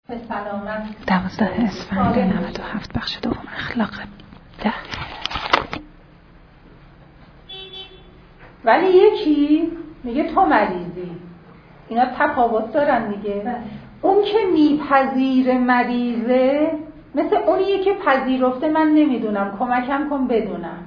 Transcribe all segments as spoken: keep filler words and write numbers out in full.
به سلامت. دوازده اسفند نود و هفت بخش دوم اخلاق ده. ولی یکی میگه تو مریضی. اینا تفاوت دارن دیگه. اون که میپذیره مریضه مثل اونیه که پذیرفته من نمیدونم کمکم کن بدونم.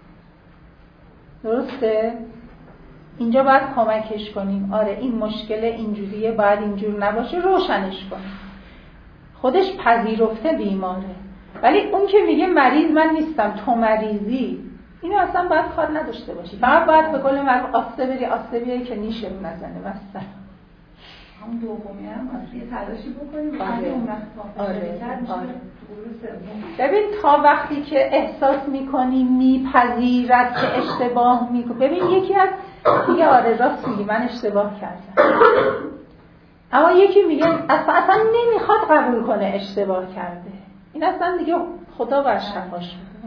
درسته؟ اینجا باید کمکش کنیم. آره این مشکل اینجوریه، باید اینجور نباشه، روشنش کنیم. خودش پذیرفته بیماره، ولی اون که میگه مریض من نیستم تو مریضی، اینو اصلا باید کار نداشته باشی. فقط باید به قول معروف آسته بری آسته بیایی که نیشه رو نزنه. مثلا همون دومی هم از یه تلاشی بکنیم. آره اون وقت آره, آره. ببین تا وقتی که احساس میکنی میپذیرد که اشتباه میکنی، ببین یکی از میگه آره راست میگی من اشتباه کردم، اما یکی میگه اصلا اصلا نمیخواد قبول کنه اشتباه کرده. این اصلا دیگه خدا بر شفاش بده.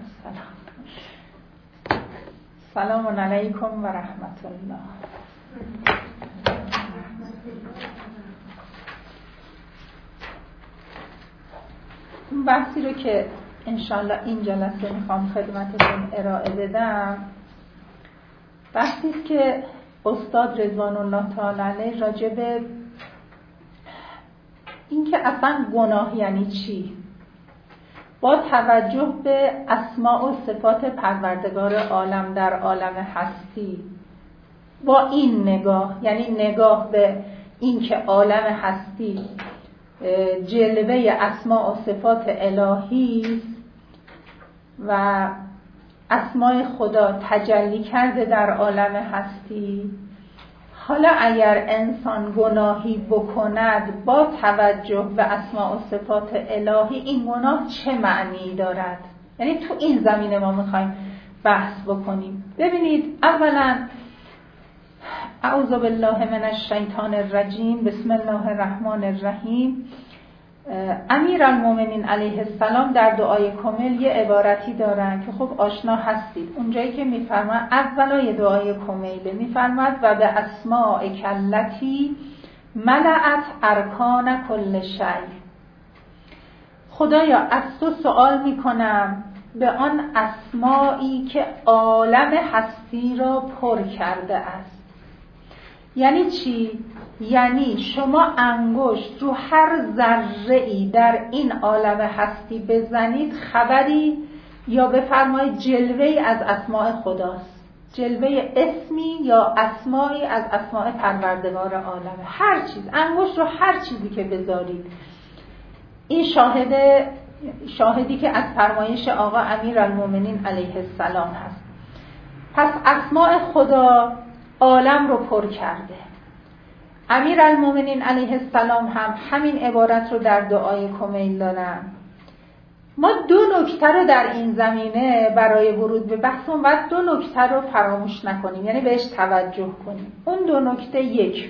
سلام سلام علیکم و رحمت الله. اون بحثی رو که انشالله این جلسه میخوام خدمتتون ارائه بدم، بحثی است که استاد رضوان الله تعالی علیه راجع به این که اصلا گناه یعنی چی، با توجه به اسماء و صفات پروردگار عالم در عالم هستی، با این نگاه، یعنی نگاه به این که عالم هستی جلوه اسماء و صفات الهی و اسماء خدا تجلی کرده در عالم هستی، حالا اگر انسان گناهی بکند با توجه به اسماء و صفات الهی، این گناه چه معنی دارد؟ یعنی تو این زمینه ما میخوایم بحث بکنیم. ببینید اولا اعوذ بالله من الشیطان الرجیم، بسم الله الرحمن الرحیم. امیرالمومنین علیه السلام در دعای کمیل یه عبارتی دارن که خب آشنا هستید. اونجایی که میفرماد اولای دعای کمیله میفرماد و به اسماء کلتی ملأت ارکان کل شیء. خدایا از تو سوال میکنم به آن اسمایی که عالم هستی را پر کرده است. یعنی چی؟ یعنی شما انگشت رو هر ذره‌ای در این عالم هستی بزنید خبری یا بفرمایید جلوه‌ای از اسماء خداست، جلوه اسمی یا اسمایی از اسماء پروردگار عالم. هر چیز، انگشت رو هر چیزی که بذارید، این شاهد شاهدی که از فرمایش آقا امیرالمومنین علیه السلام هست. پس اسماء خدا عالم رو پر کرده. امیرالمومنین علیه السلام هم همین عبارت رو در دعای کمیل دارن. ما دو نکته رو در این زمینه برای ورود به بحثمون باید دو نکته رو فراموش نکنیم، یعنی بهش توجه کنیم. اون دو نکته، یک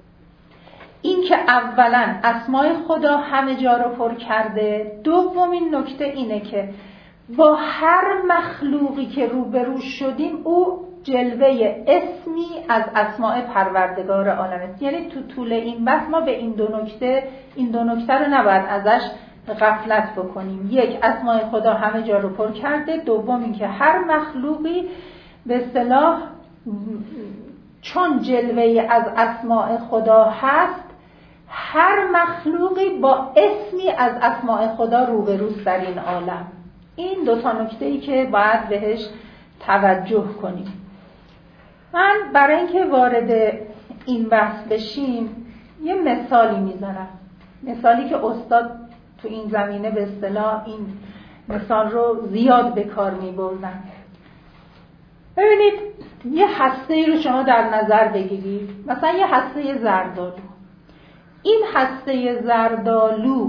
این که اولا اسماء خدا همه جا رو پر کرده. دومین نکته اینه که با هر مخلوقی که روبرو شدیم او جلوه اسمی از اسماء پروردگار عالم است. یعنی تو طول این بحث ما به این دو نکته این دو نکته رو نباید ازش غفلت بکنیم. یک، اسماء خدا همه جا رو پر کرده. دوم این که هر مخلوقی به اصطلاح چون جلوه از اسماء خدا هست، هر مخلوقی با اسمی از اسماء خدا روبروست در این عالم. این دو تا نکته‌ای که باید بهش توجه کنیم. من برای اینکه وارد این بحث بشیم یه مثالی میذارم، مثالی که استاد تو این زمینه به اصطلاح این مثال رو زیاد به کار میبردن. ببینید یه هسته‌ای رو شما در نظر بگیرید، مثلا یه هسته زردآلو. این هسته زردآلو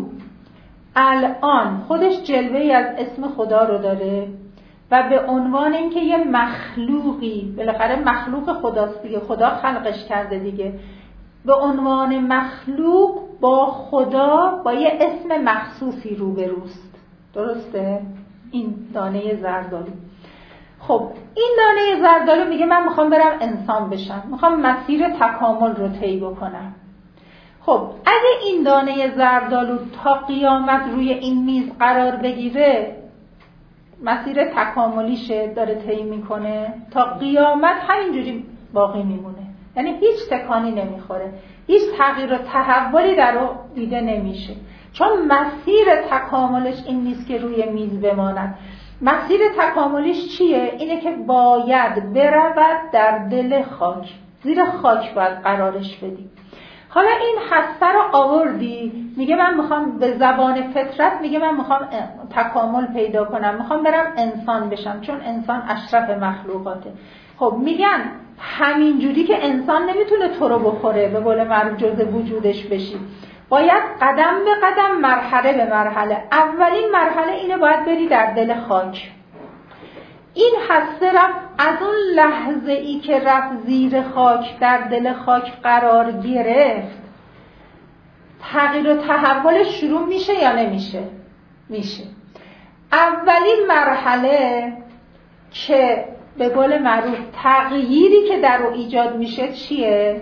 الان خودش جلوه‌ای از اسم خدا رو داره و به عنوان اینکه یه مخلوقی، بالاخره مخلوق خداست دیگه، خدا خلقش کرده دیگه، به عنوان مخلوق با خدا با یه اسم مخصوصی روبروست. درسته؟ این دانه زردآلو. خب این دانه زردآلو میگه من میخوام برم انسان بشم، میخوام مسیر تکامل رو طی بکنم. خب اگه این دانه زردآلو تا قیامت روی این میز قرار بگیره، مسیر تکاملیشه داره طی میکنه، تا قیامت همینجوری باقی میمونه، یعنی هیچ تکانی نمیخوره، هیچ تغییر و تحولی در رو دیده نمیشه، چون مسیر تکاملش این نیست که روی میز بماند. مسیر تکاملیش چیه؟ اینه که باید برود در دل خاک، زیر خاک باید قرارش بدی. حالا این هسته رو آوردی، میگه من میخوام به زبان فطرت، میگه من میخوام تکامل پیدا کنم، میخوام برم انسان بشم، چون انسان اشرف مخلوقاته. خب میگن همینجوری که انسان نمیتونه تو رو بخوره، به قول معروف جزء وجودش بشی، باید قدم به قدم، مرحله به مرحله. اولین مرحله اینه باید بری در دل خاک. این هسته رفت، از اون لحظه ای که رفت زیر خاک، در دل خاک قرار گرفت، تغییر و تحولش شروع میشه یا نمیشه؟ میشه. اولین مرحله که به قول معروف تغییری که در او ایجاد میشه چیه؟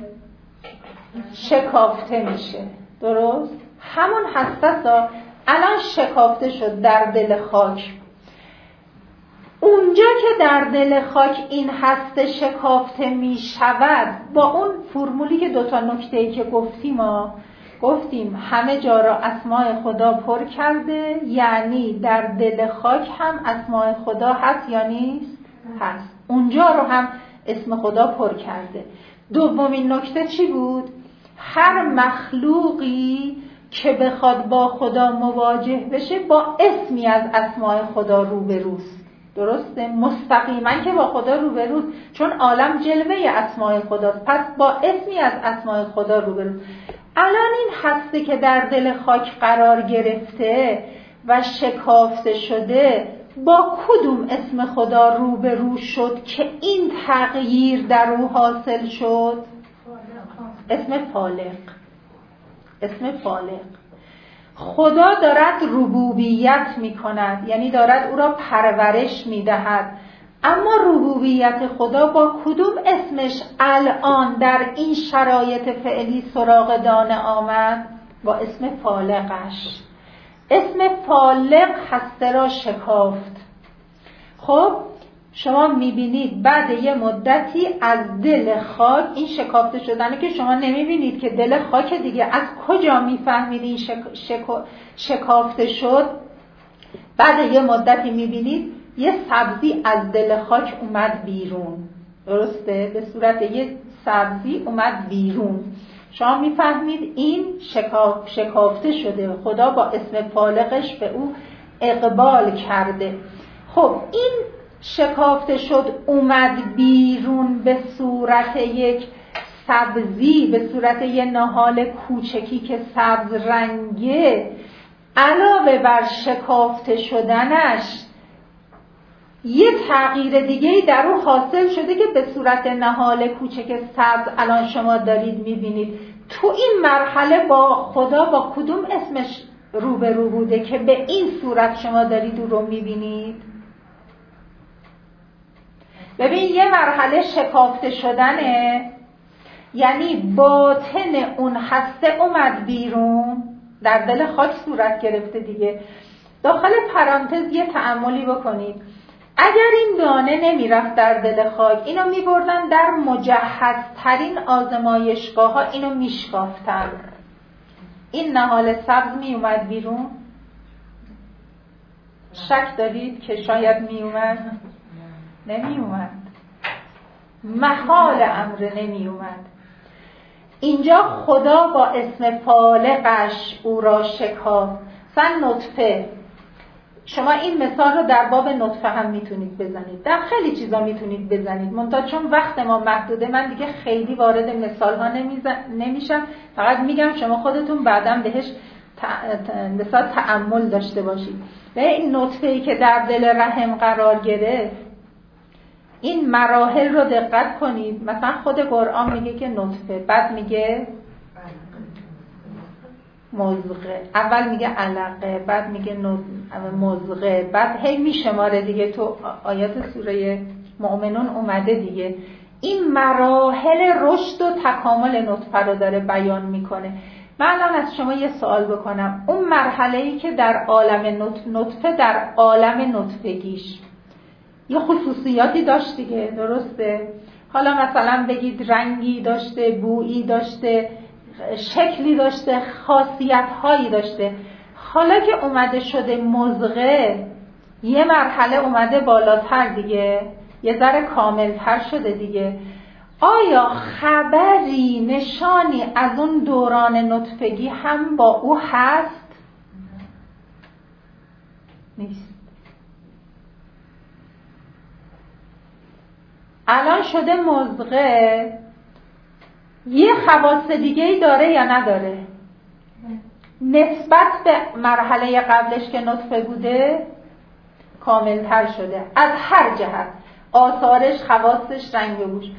شکافته میشه. درست؟ همون هسته الان شکافته شد در دل خاک. اونجا که در دل خاک این هسته شکافته می شود، با اون فرمولی که دوتا نکته‌ای که گفتیم ها گفتیم همه جا را اسماء خدا پر کرده، یعنی در دل خاک هم اسماء خدا هست یا نیست؟ هست. اونجا رو هم اسم خدا پر کرده. دومین نکته چی بود؟ هر مخلوقی که بخواد با خدا مواجه بشه با اسمی از اسماء خدا روبروست. درسته؟ مستقیما که با خدا روبروست، چون عالم جلوه اسماء خداست، پس با اسمی از اسماء خدا روبروست. الان این هسته که در دل خاک قرار گرفته و شکافته شده، با کدوم اسم خدا روبرو شد که این تغییر در او حاصل شد؟ اسم فالق. اسم فالق. خدا دارد ربوبیت می کند، یعنی دارد او را پرورش می دهد، اما ربوبیت خدا با کدوم اسمش الان در این شرایط فعلی سراغ دانه آمد؟ با اسم فالقش. اسم فالق هسته را شکافت. خب شما میبینید بعد یه مدتی از دل خاک این شکافته شدنه که شما نمیبینید که دل خاک دیگه، از کجا میفهمید این شک... شک... شکافته شد؟ بعد یه مدتی میبینید یه سبزی از دل خاک اومد بیرون. درسته؟ به صورت یه سبزی اومد بیرون. شما میفهمید این شکاف... شکافته شده، خدا با اسم فالقش به او اقبال کرده. خب این شکافته شد اومد بیرون به صورت یک سبزی، به صورت یک نهال کوچکی که سبز رنگه. علاوه بر شکافته شدنش یه تغییر دیگه‌ای در او حاصل شده که به صورت نهال کوچک سبز الان شما دارید میبینید. تو این مرحله با خدا با کدوم اسمش روبرو بوده که به این صورت شما دارید او رو میبینید؟ ببین یه مرحله شکافته شدنه، یعنی باطن اون هسته اومد بیرون، در دل خاک صورت گرفته دیگه. داخل پرانتز یه تأملی بکنید. اگر این دانه نمیرفت در دل خاک، اینو میبردن در مجهزترین آزمایشگاه ها، اینو میشکافتن، این نهال سبز میومد بیرون؟ شک دارید که شاید میومد؟ نمیومد. محال امر نمیومد. اینجا خدا با اسم فالقش او را شکافت. مثلا نطفه، شما این مثال رو در باب نطفه هم میتونید بزنید، در خیلی چیزا میتونید بزنید، منتها چون وقت ما محدوده من دیگه خیلی وارد مثال ها نمیشم، فقط میگم شما خودتون بعداً بهش مثلا تأمل داشته باشید. به این نطفه‌ای که در دل رحم قرار گرفت، این مراحل رو دقت کنید. مثلا خود قرآن میگه که نطفه، بعد میگه مضغه، اول میگه علقه، بعد میگه مضغه، بعد هی میشماره دیگه. تو آیات سوره مؤمنون اومده دیگه. این مراحل رشد و تکامل نطفه رو داره بیان میکنه. من الان از شما یه سوال بکنم، اون مرحله‌ای که در عالم نطفه در عالم نطفگیش یه خصوصیاتی داشت دیگه، درسته؟ حالا مثلا بگید رنگی داشته، بویی داشته، شکلی داشته، خاصیت‌هایی داشته. حالا که اومده شده مضغه، یه مرحله اومده بالاتر دیگه، یه ذره کاملتر شده دیگه. آیا خبری، نشانی از اون دوران نطفگی هم با او هست؟ نیست. الان شده مضغه، یه خواص دیگه‌ای داره یا نداره؟ نسبت به مرحله قبلش که نطفه بوده کاملتر شده از هر جهت، آثارش، خواصش، رنگ و بوش.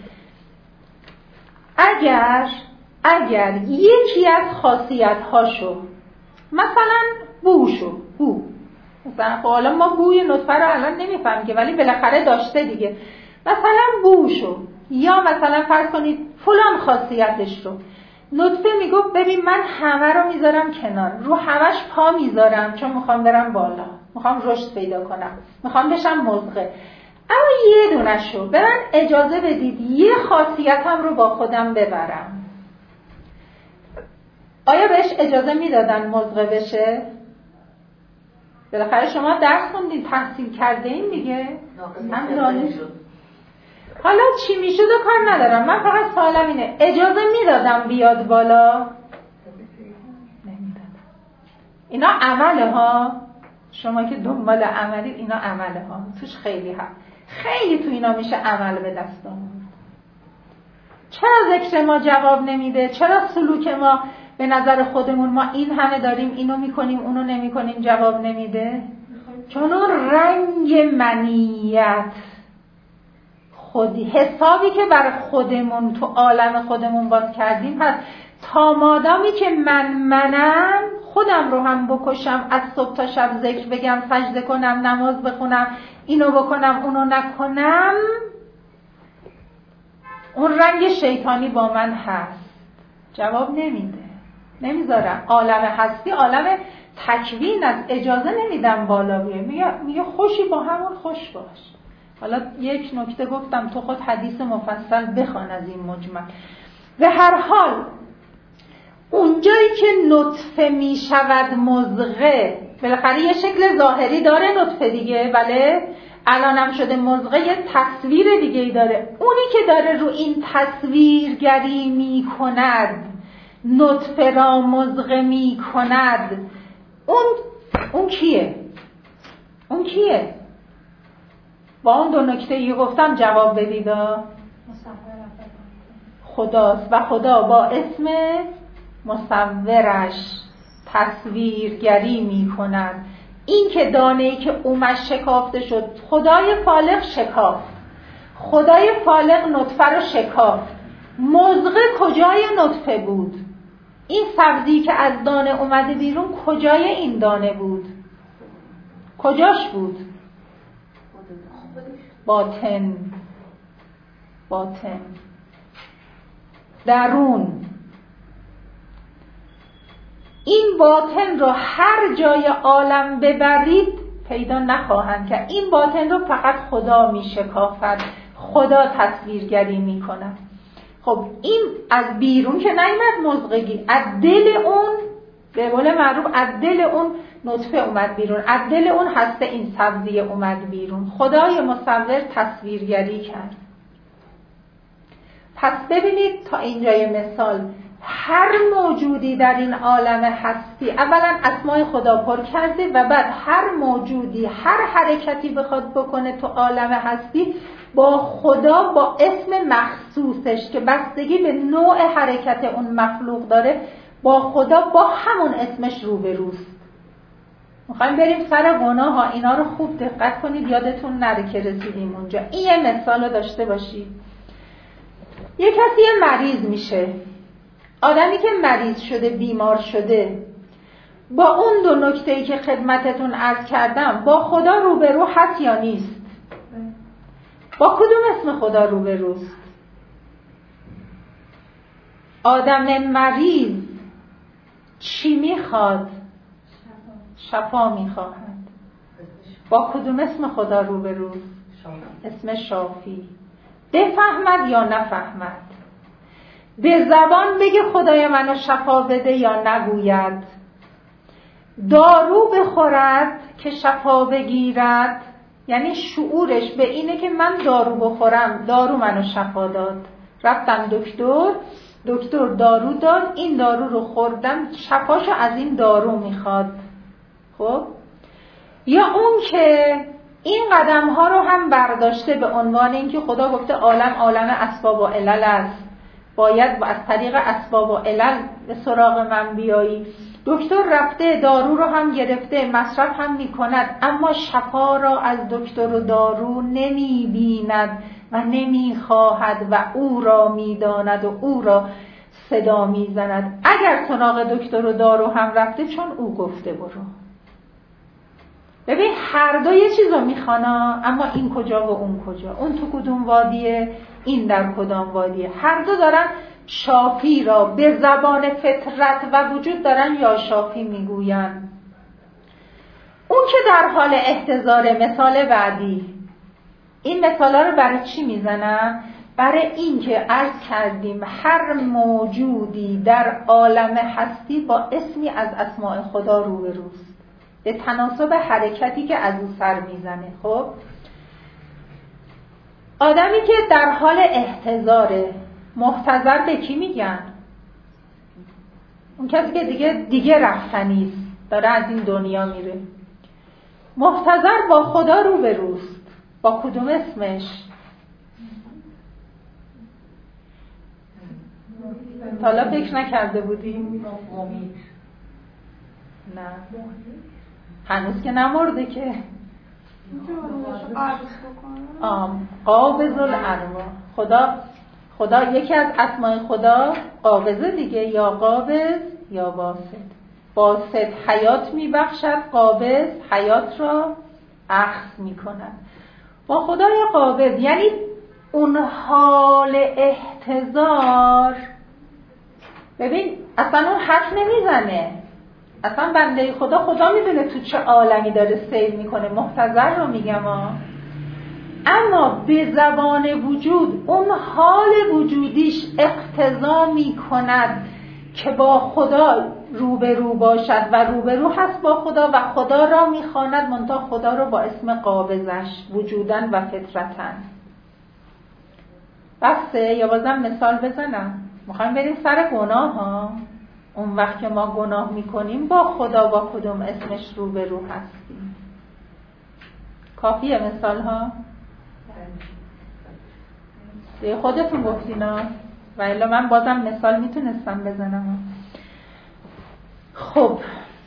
اگر اگر یکی از خاصیت‌هاشو، مثلا بوشو، بو مثلا خب حالا ما بوی نطفه رو الان نمیفهمیم که، ولی بالاخره داشته دیگه، مثلا بوشو یا مثلا فرض کنید فلان خاصیتش رو، نطفه میگفت ببین من همه رو میذارم کنار، رو همش پا میذارم چون میخوام برم بالا، میخوام رشد پیدا کنم، میخوام بشم مضغه، اما یه دونشو به من اجازه بدید یه خاصیتم رو با خودم ببرم. آیا بهش اجازه میدادن مضغه بشه؟ بالاخره شما درس خوندین، تحصیل کرده این دیگه، هم دانش. حالا چی میشد و کار ندارم، من فقط سوالم اینه اجازه میدادم بیاد بالا؟ نمیدادم. اینا عمله ها، شما که دنبال عملید اینا عمله ها، توش خیلی هم خیلی تو اینا میشه عمل به دست آورد. چرا ذکر ما جواب نمیده؟ چرا سلوک ما به نظر خودمون ما این همه داریم اینو میکنیم اونو نمیکنیم جواب نمیده؟ چون اون رنگ منیت، خودی حسابی که برای خودمون تو عالم خودمون باز کردیم هست. تا مادامی که من منم، خودم رو هم بکشم، از صبح تا شب ذکر بگم، سجده کنم، نماز بخونم، اینو بکنم اونو نکنم، اون رنگ شیطانی با من هست. جواب نمیده، نمیذارم. عالم هستی عالم تکوین از اجازه نمیدم بالا بیه، میگه میگه خوشی با همون خوش باش. حالا یک نکته گفتم، تو خود حدیث مفصل بخوان از این مجمل. به هر حال اونجایی که نطفه می شود مضغه، بالاخره یه شکل ظاهری داره نطفه دیگه، بله الانم شده مضغه، یه تصویر دیگه ای داره. اونی که داره رو این تصویرگری می کند، نطفه را مضغه می کند، اون اون کیه؟ اون کیه؟ با اون دو نکته ای گفتم جواب بدید. خداست و خدا با اسم مصورش تصویرگری می کند. این که دانه‌ای که اومش شکافته شد، خدای فالق شکافت، خدای فالق نطفه رو شکافت. مضغه کجای نطفه بود؟ این سبزی که از دانه اومده بیرون کجای این دانه بود؟ کجاش بود؟ باطن، باطن، درون. این باطن رو هر جای عالم ببرید پیدا نخواهند کرد. این باطن رو فقط خدا می شکافد، خدا تصویرگری می کند. خب این از بیرون که نیامد مضغگی، از دل اون، به قول معروف از دل اون نطفه اومد بیرون، از دل اون هسته این سبزی اومد بیرون. خدای مصور تصویرگری کرد. پس ببینید تا اینجای مثال هر موجودی در این عالم هستی اولا اسمای خدا پر کرده و بعد هر موجودی هر حرکتی بخواد بکنه تو عالم هستی با خدا با اسم مخصوصش که بستگی به نوع حرکت اون مخلوق داره، با خدا با همون اسمش روبروست. میخوایم بریم سر گناه ها، اینا رو خوب دقت کنید یادتون نره که رسیدیم اونجا. این یه مثال رو داشته باشید. یه کسی مریض میشه، آدمی که مریض شده، بیمار شده، با اون دو نکته‌ای که خدمتتون عرض کردم با خدا روبرو هست یا نیست؟ با کدوم اسم خدا روبروست؟ آدم مریض چی میخواد؟ شفا میخواهد. با کدوم اسم خدا روبروست؟ اسم شافی. بفهمد یا نفهمد؟ به زبان بگه خدای منو شفا بده یا نگوید؟ دارو بخورد که شفا بگیرد، یعنی شعورش به اینه که من دارو بخورم، دارو منو شفا داد، رفتم دکتر، دکتر دارو داد، این دارو رو خوردم، شفاشو از این دارو میخواد. خب یا اون که این قدم ها رو هم برداشته به عنوان اینکه خدا گفته عالم عالم اسباب و علل است، باید از طریق اسباب و علل به سراغ من بیایی. دکتر رفته دارو رو هم گرفته، مصرف هم میکند، اما شفا را از دکتر و دارو نمیبیند و نمیخواهد و او را میداند و او را صدا میزند. اگر سراغ دکتر و دارو هم رفته، چون او گفته برو. ببین هر دو یه چیز رو میخوانا، اما این کجا و اون کجا، اون تو کدوم وادیه، این در کدام وادیه. هر دو دارن شافی را به زبان فطرت و وجود دارن یا شافی میگوین. اون که در حال احتضار، مثال بعدی. این مثالا رو برای چی میزنم؟ برای این که عرض کردیم هر موجودی در عالم هستی با اسمی از اسماء خدا روبروست، به تناسب حرکتی که از او سر میزنه. خب آدمی که در حال احتضاره، محتضر به کی میگن؟ اون کسی که دیگه دیگه رفتنیست، داره از این دنیا میره. محتضر با خدا روبروست، با کدوم اسمش؟ تا حالا فکر نکرده بودیم؟ نه هنوز که نمرده که. آم قابض الارواح. خدا خدا یکی از اسماء خدا قابضه دیگه، یا قابض یا باسط. باسط حیات میبخشد، قابض حیات را اخذ میکند. با خدای قابض یعنی اون حال احتضار. ببین اصلا اون حرف نمیزنه، اصلا بنده خدا خدا میدونه تو چه عالمی داره سیر میکنه، محتضر رو میگم ها. اما به زبان وجود اون حال وجودیش اقتضا میکند که با خدا روبرو باشد و روبرو هست با خدا و خدا را میخواند، منتها خدا رو با اسم قابضش وجودن و فطرتن. بسه یا بازم مثال بزنم؟ میخوایم بریم سر گناه ها. اون وقت که ما گناه میکنیم با خدا با کدوم اسمش روبرو هستیم؟ کافیه مثال ها؟ دیگه خودتون گفتینا و الا من بازم مثال میتونستم بزنم. خب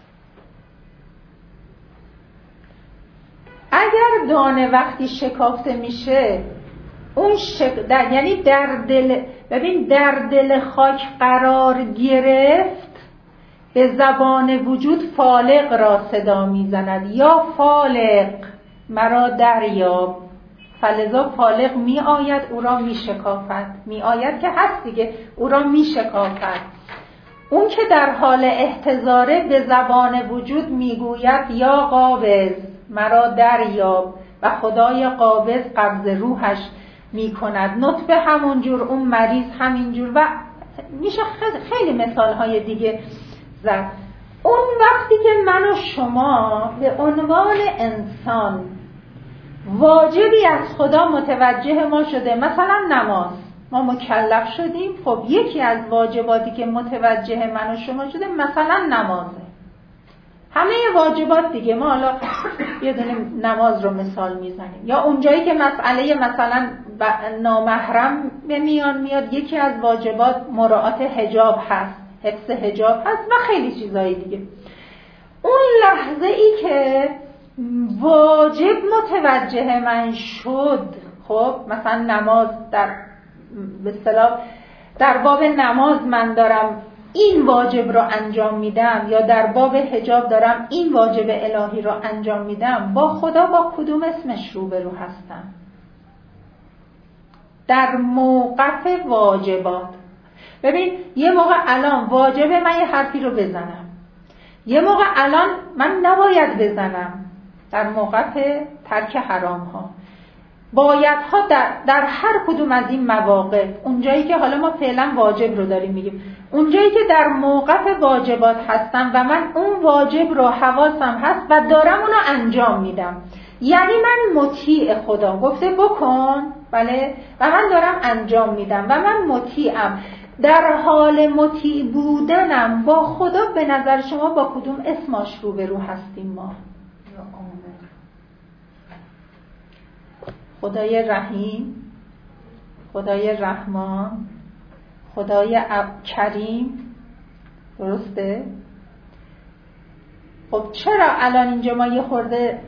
اگر دانه وقتی شکافته میشه، اون شک... در... یعنی در دل، ببین در دل خاک قرار گرفت، به زبان وجود فالق را صدا میزند، یا فالق مرا دریاب. فلذا فالق می آید او را می شکافد. می آید که هست دیگه، او را می شکافد. اون که در حال احتضاره به زبان وجود می گوید یا قابض مرا دریاب، و خدای قابض قبض روحش می کند. نطفه همونجور، اون مریض همینجور، و میشه خیلی مثال های دیگه زد. اون وقتی که من و شما به عنوان انسان واجبی از خدا متوجه ما شده، مثلا نماز، ما مکلف شدیم، خب یکی از واجباتی که متوجه من و شما شده مثلا نمازه. همه واجبات دیگه ما حالا یه دونه نماز رو مثال میزنیم، یا اونجایی که مسئله مثلا نامحرم به میان میاد، یکی از واجبات مراعات حجاب هست، حفظ حجاب هست و خیلی چیزایی دیگه. اون لحظه ای که واجب متوجه من شد، خب مثلا نماز در به اصطلاح در باب نماز من دارم این واجب رو انجام میدم، یا در باب حجاب دارم این واجب الهی رو انجام میدم، با خدا با کدوم اسمش روبرو هستم؟ در موقف واجبات. ببین یه موقع الان واجب من یه حرفی رو بزنم، یه موقع الان من نباید بزنم در موقف ترک حرام ها، باید ها در, در هر کدوم از این مواقع، اونجایی که حالا ما فعلا واجب رو داریم میگیم، اونجایی که در موقف واجبات هستم و من اون واجب رو حواسم هست و دارم اونو انجام میدم، یعنی من مطیع خدا، گفته بکن، بله، و من دارم انجام میدم و من مطیعم. در حال مطیع بودنم با خدا به نظر شما با کدوم اسمش رو به رو هستیم ما؟ خدای رحیم، خدای رحمان، خدای کریم، درسته؟ خب چرا الان اینجا ما یه خورده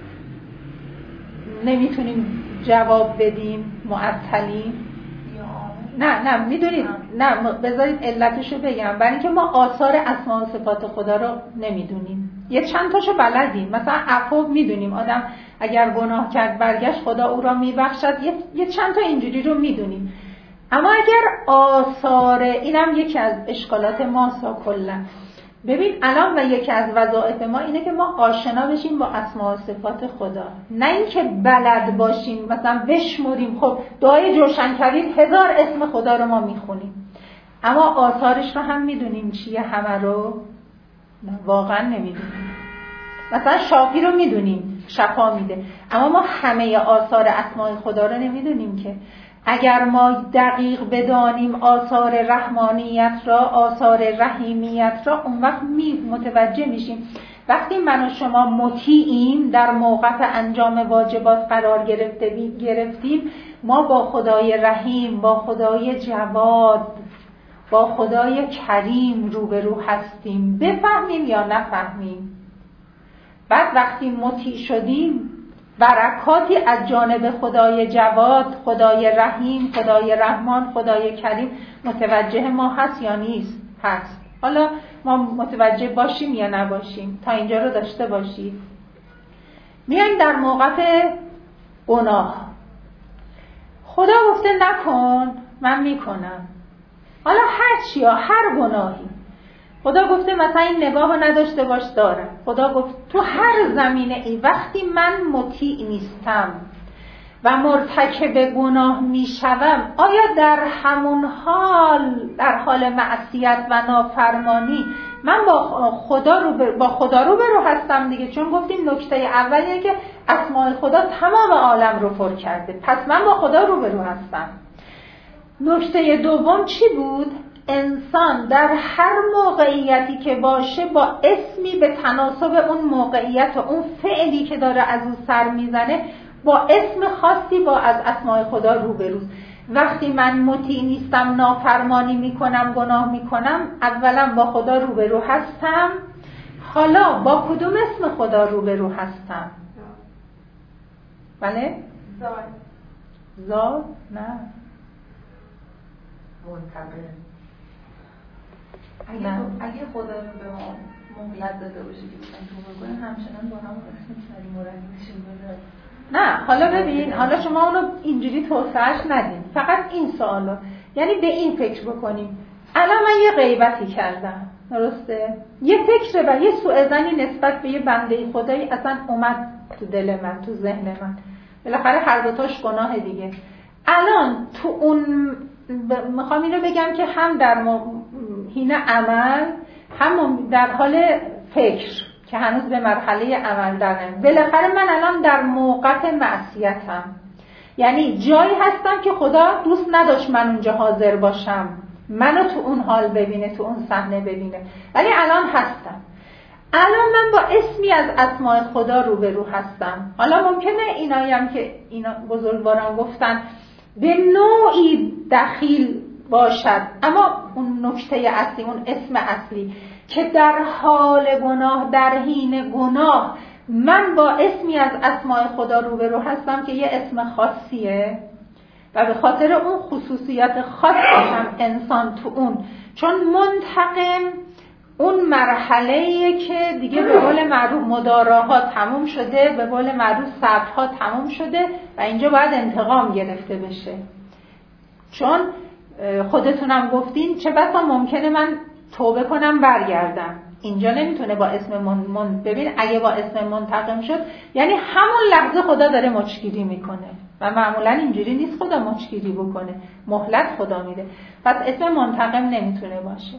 نمیتونیم جواب بدیم، معطلیم؟ نه نه میدونید، نه بذارید علتشو بگم. برای اینکه ما آثار اسماء و صفات خدا رو نمیدونیم، یه چند تاشو بلدیم، مثلا عفو میدونیم، آدم اگر گناه کرد برگشت خدا او را میبخشد، یه, یه چند تا اینجوری رو میدونیم. اما اگر آثار، اینم یکی از اشکالات ماسا کلا، ببین الان و یکی از وظایف ما اینه که ما آشنا بشیم با اسماء و صفات خدا، نه اینکه بلد باشیم مثلا بشمریم. خب دعای جوشنکبیر هزار اسم خدا رو ما میخونیم، اما آثارش رو هم میدونیم چیه؟ همه رو نه، واقعا نمیدونیم. مثلا شافی رو میدونیم شفا میده، اما ما همه آثار اسماء خدا رو نمیدونیم که. اگر ما دقیق بدانیم آثار رحمانیت را، آثار رحیمیت را، اون وقت می متوجه میشیم وقتی من و شما مطیعیم، در موقف انجام واجبات قرار گرفته گرفتیم، ما با خدای رحیم، با خدای جواد، با خدای کریم روبرو هستیم، بفهمیم یا نفهمیم. بعد وقتی مطیع شدیم، برکاتی از جانب خدای جواد، خدای رحیم، خدای رحمان، خدای کریم متوجه ما هست یا نیست؟ هست. حالا ما متوجه باشیم یا نباشیم، تا اینجا رو داشته باشید. میایم در موقف گناه. خدا گفته نکن، من میکنم. حالا هر چیا، هر گناهی، خدا گفته مثلا این نگاه رو نداشته باش، دارم. خدا گفت تو هر زمینه ای وقتی من مطیع نیستم و مرتکب گناه میشوم، آیا در همون حال، در حال معصیت و نافرمانی، من با خدا رو با خدا رو برو هستم دیگه؟ چون گفتیم نکته اولیه که اسماء خدا تمام عالم رو پر کرده، پس من با خدا رو برو هستم. نکته دوم چی بود؟ انسان در هر موقعیتی که باشه با اسمی به تناسب اون موقعیت و اون فعلی که داره از اون سر میزنه، با اسم خاصی با از اسماء خدا روبروست. وقتی من مطیع نیستم، نافرمانی میکنم، گناه میکنم، اولا با خدا روبرو هستم، حالا با کدوم اسم خدا روبرو هستم؟ بله؟ زاد زاد؟ نه منتقل. اگه, اگه خدا رو به ما مهلت داده باشه که بسن توبه کنه، همچنان با همون اسم سری مرنیشون بده. نه حالا ببین، حالا شما اونو اینجوری توسعهش ندین، فقط این سوالو، یعنی به این فکر بکنیم الان من یه غیبتی کردم، درسته؟ یه فکر و یه سوءظنی نسبت به یه بنده خدایی اصلا اومد تو دل من، تو ذهن من، بالاخره هر دوتاش گناه دیگه. الان تو اون ب... میخوام این رو بگم که هم در م... حین عمل، هم در حال فکر که هنوز به مرحله عمل درنم، بالاخره من الان در موقف معصیتم، یعنی جایی هستم که خدا دوست نداشت من اونجا حاضر باشم، منو تو اون حال ببینه، تو اون صحنه ببینه، ولی الان هستم. الان من با اسمی از اسماء خدا روبرو هستم. حالا ممکنه ایناییم که اینا بزرگواران گفتن به نوعی دخیل باشد، اما اون نکته اصلی، اون اسم اصلی که در حال گناه، در حین گناه من با اسمی از اسماء خدا روبرو هستم که یه اسم خاصیه و به خاطر اون خصوصیات خاصی هم انسان تو اون، چون منتقم اون مرحله‌ایه که دیگه به قول معروف مداراها تموم شده، به قول معروف صبرها تموم شده و اینجا باید انتقام گرفته بشه. چون خودتونم گفتین چه بسا ممکنه من توبه کنم برگردم، اینجا نمیتونه با اسم من, من ببین اگه با اسم منتقم شد یعنی همون لحظه خدا داره مچگیری میکنه و معمولا اینجوری نیست خدا مچگیری بکنه، مهلت خدا میده. پس اسم منتقم نمیتونه باشه.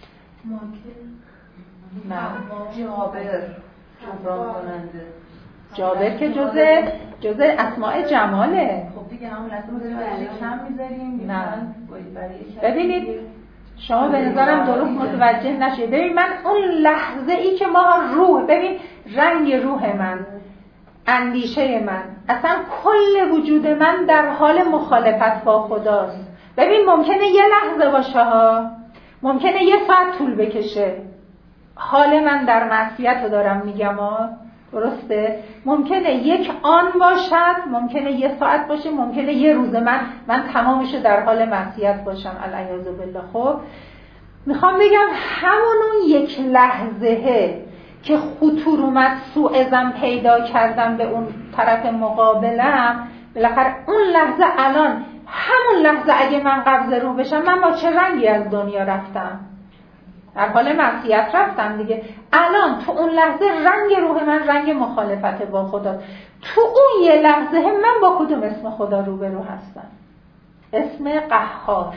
نه جابر جبران کننده، جابر که جزء جزء اسماء جماله. خب دیگه همون لحظه ما داریم برای کم میذاریم. نه ببینید شما به نظرم درست متوجه نشید. ببین من اون لحظه ای که ما روح، ببین رنگ روح من، اندیشه من، اصلا کل وجود من در حال مخالفت با خداست. ببین ممکنه یه لحظه باشه ها، ممکنه یه ساعت طول بکشه، حال من در معصیت رو دارم میگم ها، درسته؟ ممکنه یک آن باشد، ممکنه یه ساعت باشه، ممکنه یه روز من من تمامش در حال معصیت باشم العیاذ بالله. خب میخوام بگم همون اون یک لحظه که خطور اومد، سوء ظن پیدا کردم به اون طرف مقابلم، بالاخره اون لحظه، الان همون لحظه اگه من قبض روح بشم، من با چه رنگی از دنیا رفتم؟ در حال معصیت رفتم دیگه. الان تو اون لحظه رنگ روح من رنگ مخالفت با خدا. تو اون یه لحظه من با کدوم اسم خدا روبرو هستم؟ اسم قهار.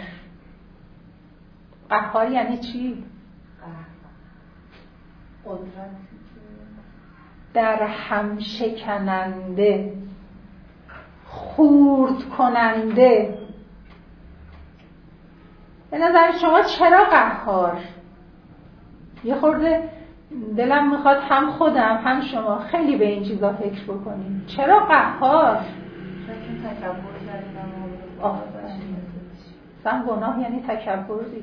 قهار یعنی چی؟ قدرت در هم شکننده، خورد کننده. به نظر شما چرا قهار؟ یه خورده دلم میخواد هم خودم هم شما خیلی به این چیزا فکر بکنیم. چرا قهار؟ چون تکبر کردن آه سن گناه یعنی تکبر دیگه.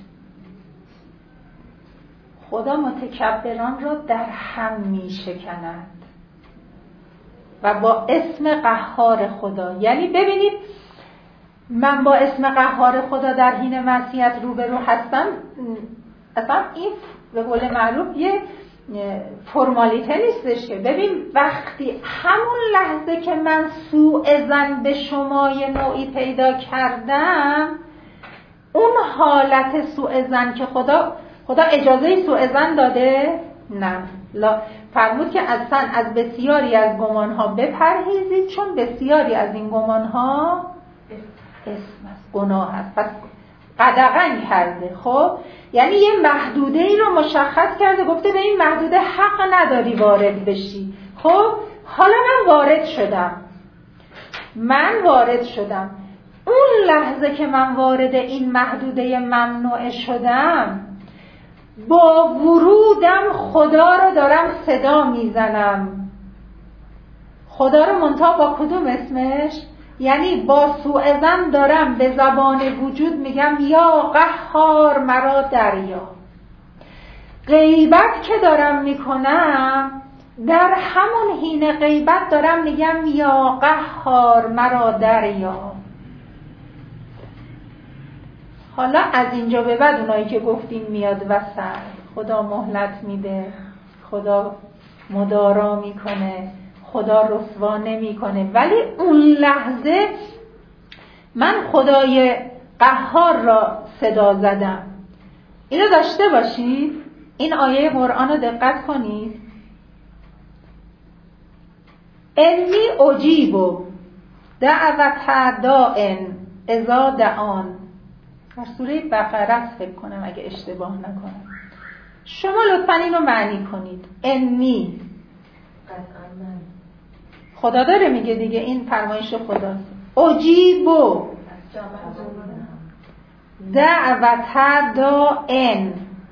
خدا متکبران را در هم میشکند و با اسم قهار خدا، یعنی ببینید من با اسم قهار خدا در حین معصیت روبرو هستم، اصلا این به قول معروف یه فرمالیته نیستش که ببین وقتی همون لحظه که من سوء ظن به شما یه نوعی پیدا کردم، اون حالت سوء ظن که خدا خدا اجازه سوء ظن داده؟ نه، لا، فرمود که اصلا از بسیاری از گمانها بپرهیزید چون بسیاری از این گمانها اسم است، گناه است. پس قدغن کرده. خب یعنی یه محدوده ای رو مشخص کرده، گفته به این محدوده حق نداری وارد بشی. خب حالا من وارد شدم من وارد شدم اون لحظه که من وارد این محدوده ممنوع شدم، با ورودم خدا رو دارم صدا میزنم. خدا رو منتها با کدوم اسمش؟ یعنی با سوء ظن دارم به زبان وجود میگم یا قهار مرا دریا. غیبت که دارم میکنم، در همون حین غیبت دارم میگم یا قهار مرا دریا. حالا از اینجا به بعد اونایی که گفتیم میاد وسط، خدا مهلت میده، خدا مدارا میکنه، خدا رسوا نمیکنه، ولی اون لحظه من خدای قهار را صدا زدم. اینو داشته باشید، این آیه قرآن رو دقت کنید. انی اجیبو دعوت داعٍ اذا دعان. در سوره بقره است فکر کنم اگه اشتباه نکنم. شما لطفاً اینو معنی کنید. انی خدا داره میگه دیگه، این فرمایش خداست. اجیبو دعوت داعٍ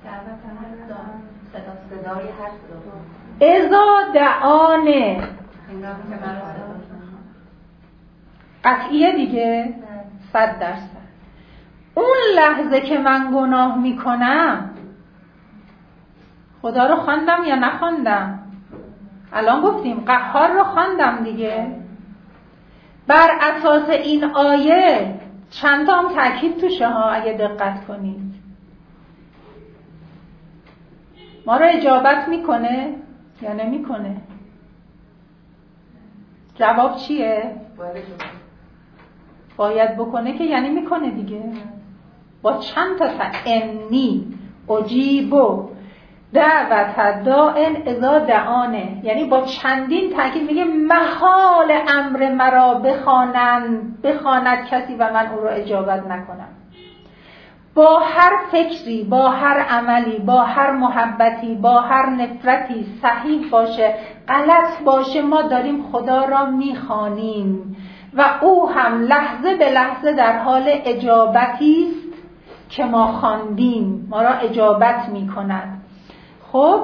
اذا دعانه. قطعیه دیگه، صد درصد. اون لحظه که من گناه میکنم، خدا رو خواندم یا نخواندم؟ الان گفتیم قهار رو خواندم دیگه. بر اساس این آیه چند تا هم تاکید توشه ها، اگه دقت کنید. ما رو اجابت میکنه یا نمیکنه؟ جواب چیه؟ باید بکنه که یعنی میکنه دیگه. با چند تا تا انی اجیبو دعوت دائن اذا دعانه، یعنی با چندین تاکید میگه محال امر مرا بخوانند بخواند کسی و من او را اجابت نکنم. با هر فکری، با هر عملی، با هر محبتی، با هر نفرتی، صحیح باشه غلط باشه، ما داریم خدا را میخوانیم و او هم لحظه به لحظه در حال اجابتی است که ما خواندیم، ما را اجابت میکند. خب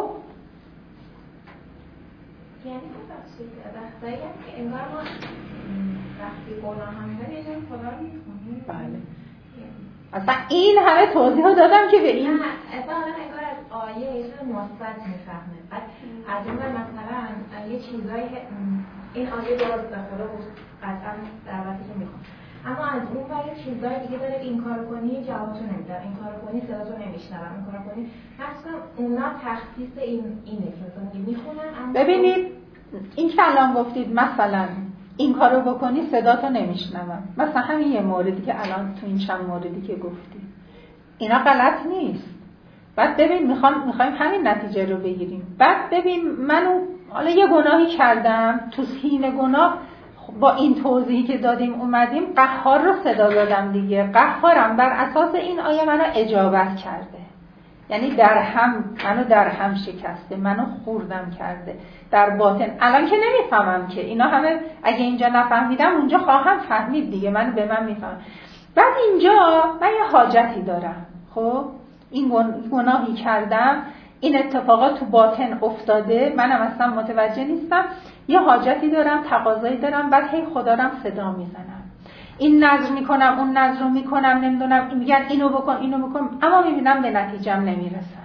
یعنی ببخشید وقتایی که انگار ما وقتی گناه هم میکنیم یه جایی خدا رو میخونیم. بله اصلا این همه توضیح ها دادم که به این نه اصلا آدم انگار از آیه یه چیز مثبت میفهمه. بعد از این بر مثلا یه چیزایی که این آیه درست داخله بود قطعا دعوتی که میخوام، اما از اون بر یه چیزایی دیگه داره این کارو کنی جوابتو نمیدم، این کارو کنی صداتو نمیشنوم، این کارو کنی مثلا اونا تخصیص این اینه که مثلا میخونن. ببینید این که الان گفتید مثلا این کارو بکنی صداتو نمیشنوم، مثلا همین یه موردی که الان تو این چند موردی که گفتی اینا غلط نیست. بعد ببین میخوام میخوایم همین نتیجه رو بگیریم. بعد ببین منو حالا یه گناهی کردم، تو سین گناه با این توضیحی که دادیم اومدیم قهار رو صدا دادم دیگه. قهارم بر اساس این آیه منو اجابت کرده، یعنی در هم منو در هم شکسته، منو خوردم کرده در باطن. الان که نمیفهمم که اینا همه، اگه اینجا نفهمیدم اونجا خواهم فهمید دیگه، منو به من میفهم. بعد اینجا من یه حاجتی دارم، خب این گناهی کردم، این اتفاقات تو باطن افتاده، منم اصلا متوجه نیستم، یه حاجتی دارم، تقاضایی دارم، بعد هی خدا رو صدا میزنم، این نظر میکنم اون نظر رو میکنم، نمیدونم میگن اینو بکن اینو بکن، اما میبینم به نتیجم نمیرسم.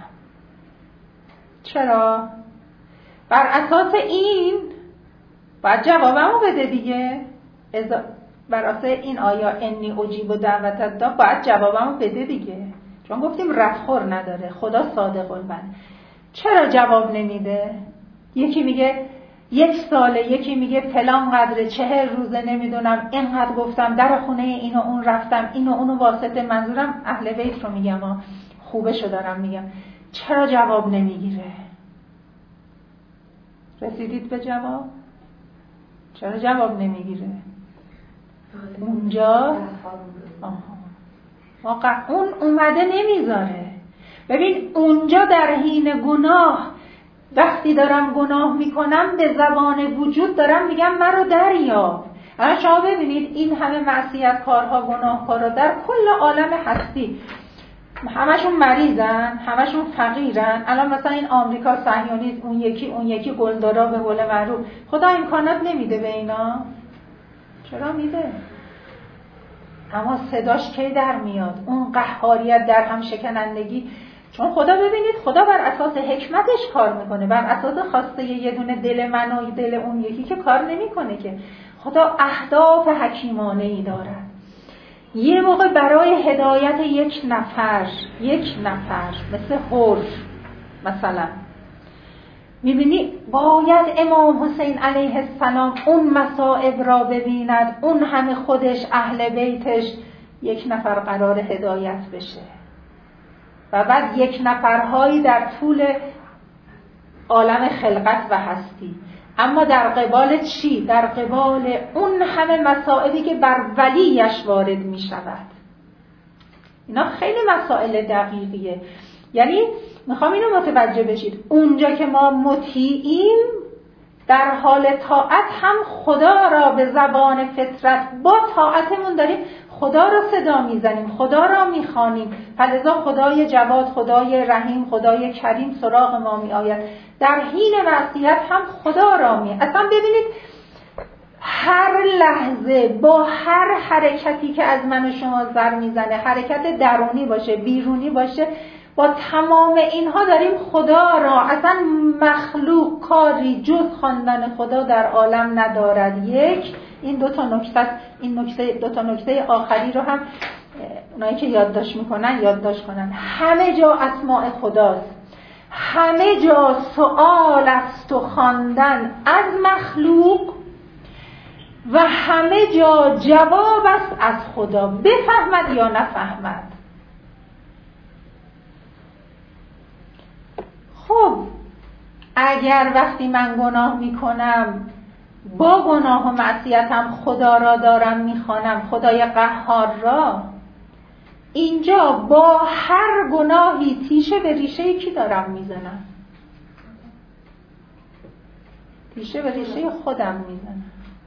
چرا؟ بر اساس این باید جوابمو بده دیگه. بر اساس این آیا انی اجیب و دعوت دا باید جوابمو بده دیگه، چون گفتیم ردخور نداره، خدا صادق الوعد. چرا جواب نمیده؟ یکی میگه یک ساله، یکی میگه فلان قدره، چهل روزه، نمیدونم اینقدر گفتم، در خونه اینو اون رفتم، اینو اونو واسطه، منظورم اهل بیت رو میگم، خوبشو دارم میگم. چرا جواب نمیگیره؟ رسیدید به جواب؟ چرا جواب نمیگیره؟ اونجا آها واقعا اون اومده نمیذاره. ببین اونجا در حین گناه، وقتی دارم گناه میکنم به زبان وجود دارم میگم مرا دریاب. الان شما ببینید این همه معصیت کارها، گناهکارا در کل عالم هستی همشون مریضن، همشون فقیرن. الان مثلا این آمریکا صهیونیسم، اون یکی اون یکی گلدارا به قول معروف، خدا امکانات نمیده به اینا؟ چرا میده؟ اما صداش کی در میاد؟ اون قهاریت، در هم شکنندگی. چون خدا ببینید خدا بر اساس حکمتش کار میکنه، بر اساس خواسته یه دونه دل من و دل اون یکی که کار نمیکنه که. خدا اهداف حکیمانه ای دارد. یه موقع برای هدایت یک نفر یک نفر مثل حر مثلا میبینی باید امام حسین علیه السلام اون مصائب را ببیند، اون همه خودش اهل بیتش یک نفر قرار هدایت بشه و بعد یک نفرهایی در طول عالم خلقت و هستی. اما در قبال چی؟ در قبال اون همه مصائبی که بر ولیش وارد می شود. اینا خیلی مسائل دقیقیه. یعنی میخوام اینو متوجه بشید، اونجا که ما مطیعیم در حال طاعت هم خدا را به زبان فطرت با طاعتمون داریم خدا را صدا میزنیم، خدا را میخوانیم، فلذا خدای جواد، خدای رحیم، خدای کریم سراغ ما میآید. در حین معصیت هم خدا را می اصلا ببینید هر لحظه با هر حرکتی که از من و شما سر میزنه، حرکت درونی باشه بیرونی باشه، با تمام اینها داریم خدا را، اصلا مخلوق کاری جز خواندن خدا در عالم ندارد. یک این دو تا نکته، این نکته دو تا نکته آخری رو هم اونایی که یادداشت میکنن یادداشت کنن. همه جا اسماء خداست، همه جا سؤال است و خواندن از مخلوق و همه جا جواب است از خدا، بفهمد یا نفهمد. خب اگر وقتی من گناه میکنم با گناه و معصیتم خدا را دارم میخوانم، خدای قهار را، اینجا با هر گناهی تیشه به ریشه کی دارم میزنم؟ تیشه به ریشه خودم میزنم.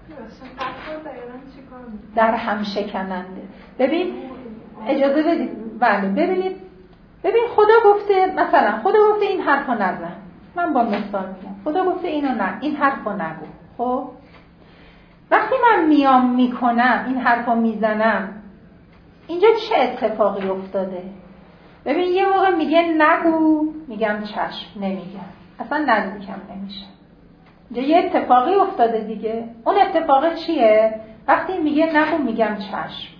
در هم شکننده. ببین اجازه بدید، بله ببینید، ببین خدا گفته، مثلا خدا گفته این حرفو نزن. من با مثال میگم، خدا گفته اینو نه، این حرفو نگو. خب وقتی من میام میکنم این حرفو میزنم، اینجا چه اتفاقی افتاده؟ ببین یه موقع میگه نگو، میگم چشم، نمیگم، اصلا نزدیکم نمیشه. اینجا یه اتفاقی افتاده دیگه. اون اتفاق چیه؟ وقتی میگه نگو میگم چشم.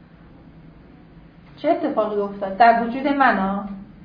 چه اتفاقی افتاد در وجود من ها؟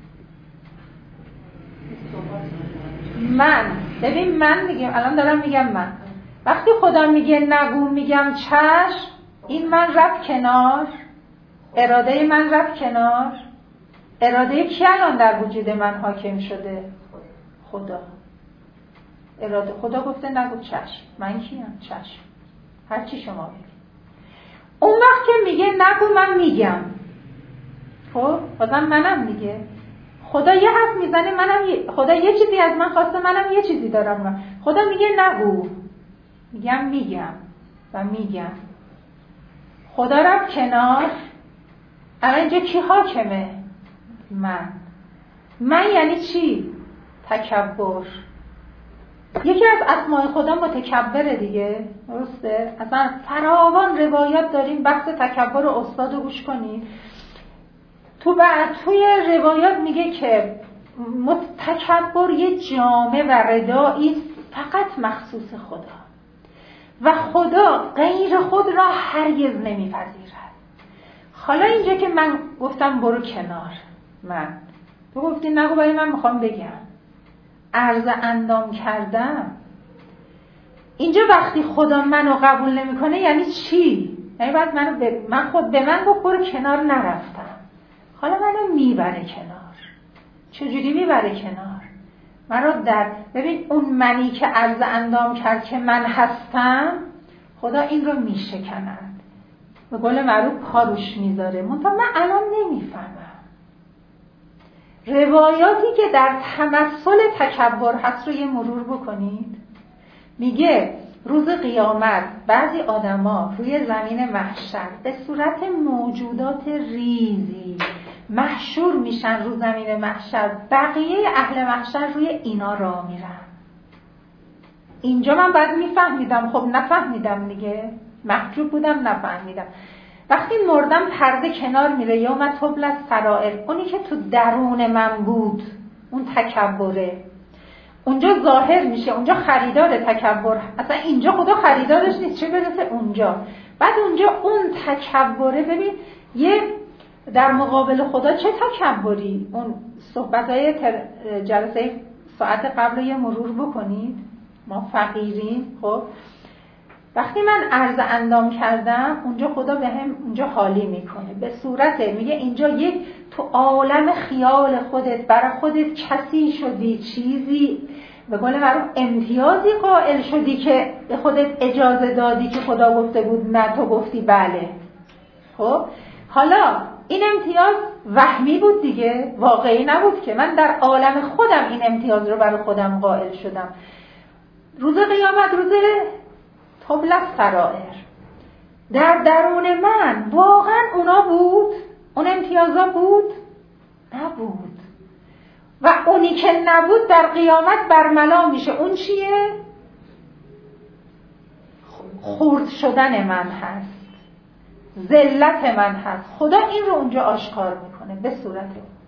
من ببین من میگم، الان دارم میگم من، وقتی خدا میگه نگو میگم چشم، این من رفت کنار، اراده من رفت کنار. اراده کی الان در وجود من حاکم شده؟ خدا. اراده خدا گفته نگو چشم، من کیم؟ چشم، هر چی شما بگید. اون وقت که میگه نگو من میگم، خب بازم منم دیگه. خدا یه حرف میزنه، منم یه... خدا یه چیزی از من خواسته، منم یه چیزی دارم من. خدا میگه نگو، میگم میگم و میگم. خدا رفت کنار. الان اینجا کی حاکمه؟ من. من یعنی چی؟ تکبر. یکی از اسماء خدا متکبره دیگه، درسته؟ اصلا فراوان روایات داریم بحث تکبر استاد رو گوش کنید. تو بعد توی روایات میگه که تکبر یه جامه و ردایی فقط مخصوص خدا و خدا غیر خود را هرگز نمیپذیرد. حالا اینجا که من گفتم برو کنار، من تو گفتی نگو، ولی من میخوام بگم عرض اندام کردم. اینجا وقتی خدا منو قبول نمیکنه یعنی چی؟ یعنی بعد منو ب... من خود به من گفت برو کنار، نرفتم، حالا منو میبره کنار. چجوری میبره کنار؟ من رو در ببین اون منی که عرض اندام کرد که من هستم، خدا این رو میشکند، به قول معروف پاروش میذاره. منتها من الان نمیفهمم. روایاتی که در تمثل تکبر هست رو یه مرور بکنید. میگه روز قیامت بعضی آدما روی زمین محشر به صورت موجودات ریزی محشور میشن رو زمین محشر، بقیه اهل محشر روی اینا راه میرن. اینجا من بعد میفهمیدم، خب نفهمیدم دیگه، محجوب بودم نفهمیدم. وقتی مردم پرده کنار میره، یوم تبلی السرائر، اونی که تو درون من بود، اون تکبره اونجا ظاهر میشه. اونجا خریدار تکبر، اصلا اینجا خدا خریدارش نیست، چه برسه اونجا. بعد اونجا اون تکبره، ببین یه در مقابل خدا چه تکبری. اون صحبت‌های جلسه ساعت قبل یه مرور بکنید. ما فقیریم. خب وقتی من عرض اندام کردم، اونجا خدا به هم اونجا حالی میکنه به صورت، میگه اینجا یک تو عالم خیال خودت برای خودت کسی شدی، چیزی به قول معروف امتیازی قائل شدی که به خودت اجازه دادی که خدا گفته بود نه، تو گفتی بله. خب حالا این امتیاز وهمی بود دیگه، واقعی نبود که. من در عالم خودم این امتیاز رو برای خودم قائل شدم. روز قیامت، روز تبلی السرائر، در درون من واقعا اونا بود؟ اون امتیازا بود؟ نبود. و اونی که نبود در قیامت برملا میشه. اون چیه؟ خرد شدن من هست، ذلت من هست. خدا این رو اونجا آشکار میکنه به صورت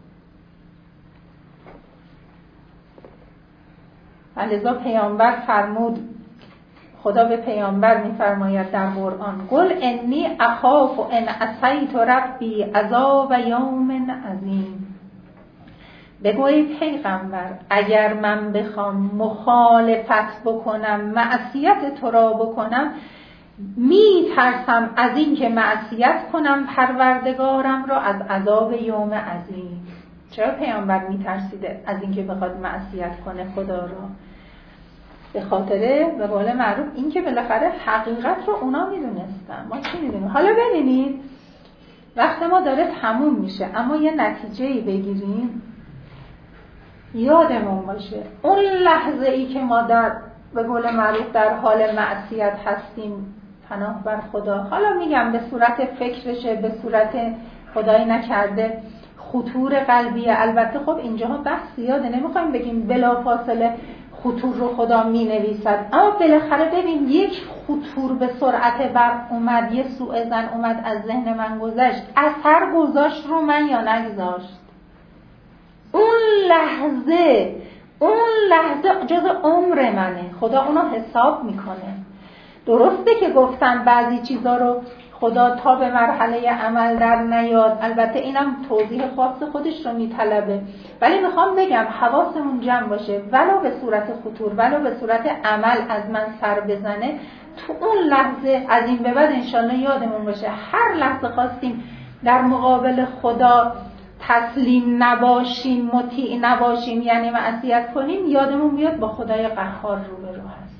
لذا پیامبر فرمود، خدا به پیامبر میفرماید در قرآن: قل انی اخاف ان عصیت ربی عذاب یوم عظیم. بگو ای پیغمبر اگر من بخوام مخالفت بکنم، معصیت تو را بکنم، می ترسم از این که معصیت کنم پروردگارم را از عذاب یوم عظیم. چرا پیامبر میترسیده از اینکه بخواد معصیت کنه خدا رو؟ به خاطر به قول معروف این که بالاخره حقیقت رو اونا میدونستن، ما چی میدونیم. حالا ببینید وقت ما داره تموم میشه، اما یه نتیجه‌ای بگیریم یادمون باشه اون لحظه ای که ما در به قول معروف در حال معصیت هستیم، پناه بر خدا، حالا میگم به صورت فکرشه، به صورت خدایی نکرده خطور قلبیه. البته خب اینجاها بحث زیاده، نمیخوایم بگیم بلافاصله خطور رو خدا می نویسد، اما بالاخره ببین یک خطور به سرعت برق اومد، یه سوء ظن اومد از ذهن من گذشت، اثر گذاشت رو من یا نگذاشت؟ اون لحظه اون لحظه جز عمر منه، خدا اونو حساب میکنه. درسته که گفتم بعضی چیزا رو خدا تا به مرحله عمل در نیاد، البته اینم توضیح خاص خودش رو میطلبه، ولی میخوام بگم حواسمون جمع باشه، ولو به صورت خطور ولو به صورت عمل از من سر بزنه، تو اون لحظه از این به بعد انشالله یادمون باشه هر لحظه خواستیم در مقابل خدا تسلیم نباشیم، مطیع نباشیم، یعنی معصیت کنیم، یادمون بیاد با خدای قهار روبرو هستیم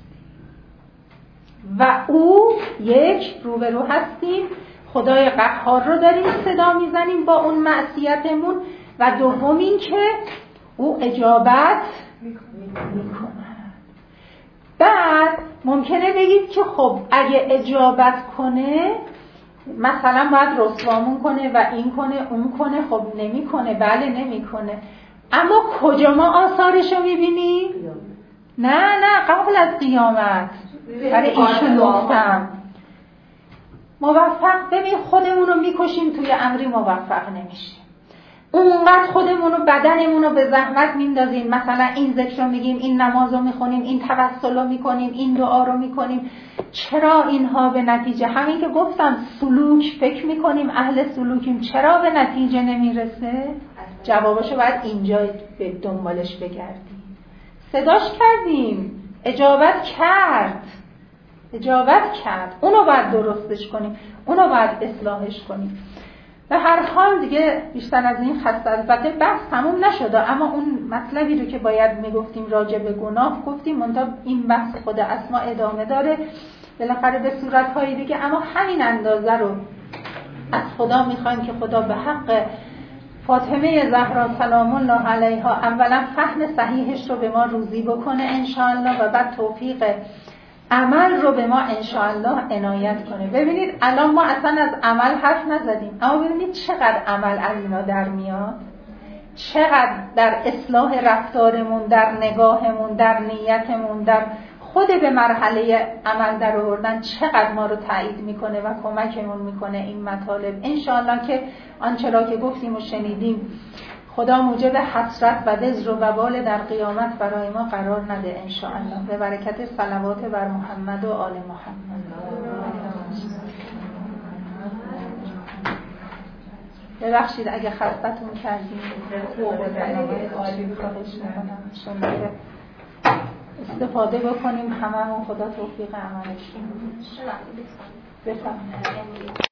و او یک روبرو هستیم، خدای قهار رو داریم صدا میزنیم با اون معصیتمون، و دوم این که او اجابت میکنه. بعد ممکنه بگید که خب اگه اجابت کنه مثلا باید رسوامون کنه و این کنه اون کنه، خب نمیکنه، بله نمیکنه، اما کجا ما آثارشو میبینیم؟ نه نه قبل از قیامت. برای ایشون گفتم موفق، ببین خودمون رو میکشیم توی امری موفق نمیشیم، اونقدر خودمون رو بدنمون رو به زحمت میندازیم، مثلا این ذکر رو میگیم، این نماز رو میخونیم، این توسل رو میکنیم، این دعا رو میکنیم، چرا اینها به نتیجه، همین که گفتم سلوک فکر میکنیم اهل سلوکیم، چرا به نتیجه نمیرسه؟ جوابشو باید اینجا به دنبالش بگردیم. صداش کردیم، اجابت کرد اجابت کرد اونو باید درستش کنیم، اونو باید اصلاحش کنیم. به هر حال دیگه بیشتر از این خسته، البته بحث تموم نشده، اما اون مطلبی رو که باید میگفتیم راجع به گناه گفتیم، منتها این بحث خود اسما ادامه داره بالاخره به صورت‌های دیگه، اما همین اندازه رو از خدا میخوایم که خدا به حق فاطمه زهرا سلام الله علیها اولا فهم صحیحش رو به ما روزی بکنه انشاءالله، و بعد توفیق عمل رو به ما انشاءالله عنایت کنه. ببینید الان ما اصلا از عمل حرف نزدیم، اما ببینید چقدر عمل از اینا در میاد، چقدر در اصلاح رفتارمون، در نگاهمون، در نیتمون، در خود به مرحله عمل در آوردن چقدر ما رو تایید میکنه و کمکمون میکنه این مطالب. انشاءالله که آنچه را که گفتیم و شنیدیم خدا موجب حسرت و وزر و وبال در قیامت برای ما قرار نده انشاءالله، به برکت صلوات بر محمد و آل محمد. ببخشید اگه خستتون کردیم، استفاده بکنیم هممون، خدا توفیق عملش. بفرمایید.